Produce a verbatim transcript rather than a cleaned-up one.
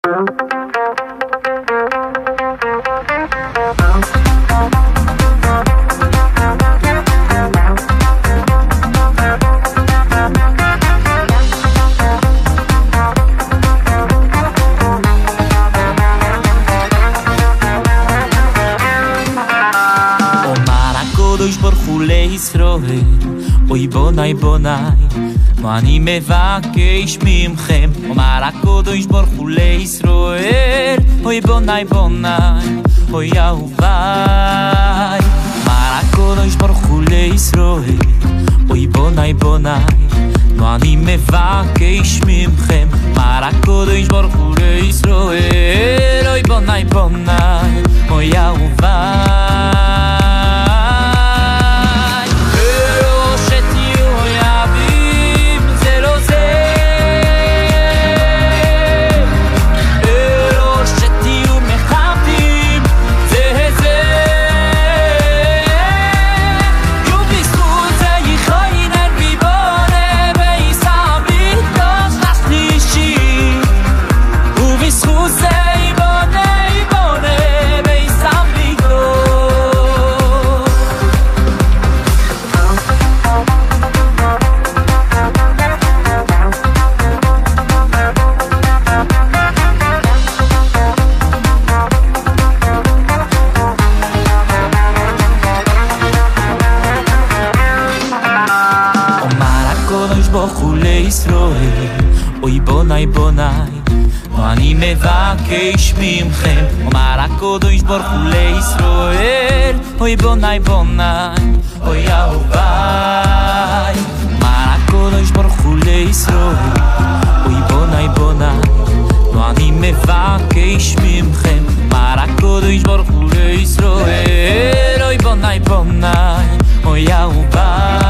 אוי בונאי בונאי, מה אני מבקש ממכם? אומר הקדוש ברוך הוא לישראל, אוי בונאי בונאי, אוי אהוביי. אומר הקדוש ברוך הוא לישראל, אוי בונאי בונאי, מה אני מבקש ממכם? אומר הקדוש ברוך הוא לישראל, אוי בונאי בונאי, אוי אהוביי. אוי בונאי בונאי, מה אני מבקש ממכם? אומר הקדוש ברוך הוא לישראל, אוי בונאי בונאי, אוי אהוביי. אומר הקדוש ברוך הוא לישראל, אוי בונאי בונאי, מה אני מבקש ממכם? אומר הקדוש ברוך הוא לישראל, אוי בונאי בונאי, אוי אהוביי.